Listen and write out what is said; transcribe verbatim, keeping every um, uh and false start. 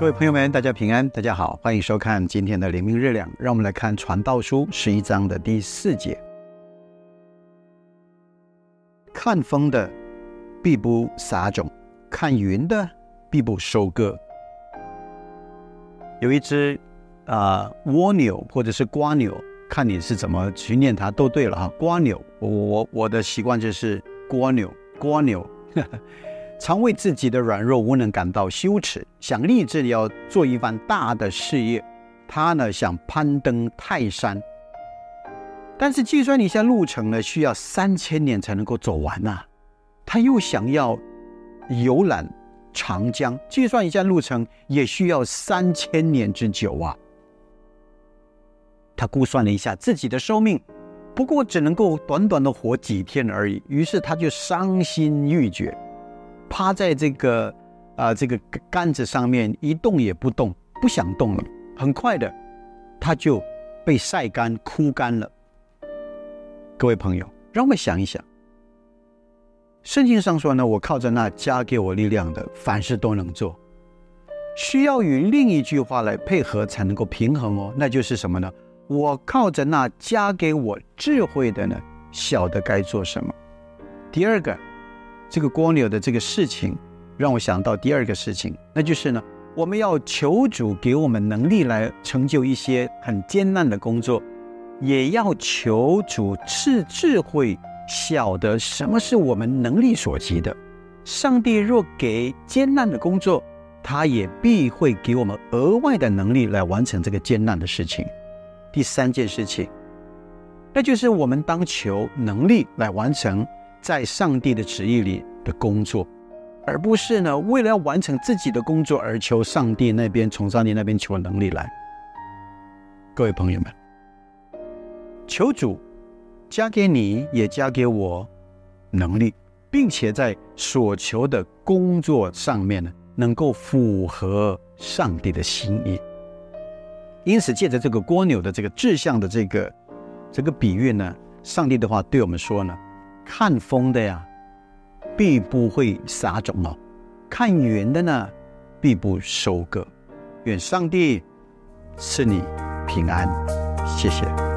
各位朋友们，大家平安，大家好，欢迎收看今天的灵命日粮。让我们来看传道书十一章的第四节。看风的必不撒种，看云的必不收割。有一只呃蜗牛或者是瓜牛，看你是怎么去念它都对了哈。瓜牛，我我我的习惯就是瓜牛，瓜牛。呵呵常为自己的软弱无能感到羞耻，想立志要做一番大的事业。他呢想攀登泰山，但是计算一下路程呢，需要三千年才能够走完啊。他又想要游览长江，计算一下路程也需要三千年之久啊。他估算了一下自己的寿命，不过只能够短短的活几天而已，于是他就伤心欲绝。趴在这个啊、呃、这个杆子上面一动也不动，不想动了。很快的，他就被晒干、枯干了。各位朋友，让我们想一想，圣经上说呢，我靠着那加给我力量的，凡事都能做。需要与另一句话来配合才能够平衡哦，那就是什么呢？我靠着那加给我智慧的呢，晓得该做什么。第二个。这个蜗牛的这个事情让我想到第二个事情，那就是呢，我们要求主给我们能力来成就一些很艰难的工作，也要求主赐智慧，晓得什么是我们能力所及的。上帝若给艰难的工作，他也必会给我们额外的能力来完成这个艰难的事情。第三件事情，那就是我们当求能力来完成在上帝的旨意里的工作，而不是呢为了要完成自己的工作而求上帝那边从上帝那边求能力来。各位朋友们，求主加给你也加给我能力，并且在所求的工作上面呢能够符合上帝的心意。因此借着这个蜗牛的这个志向的这个这个比喻呢，上帝的话对我们说呢，看风的呀，必不会撒种哦；看云的呢，必不收割。愿上帝赐你平安，谢谢。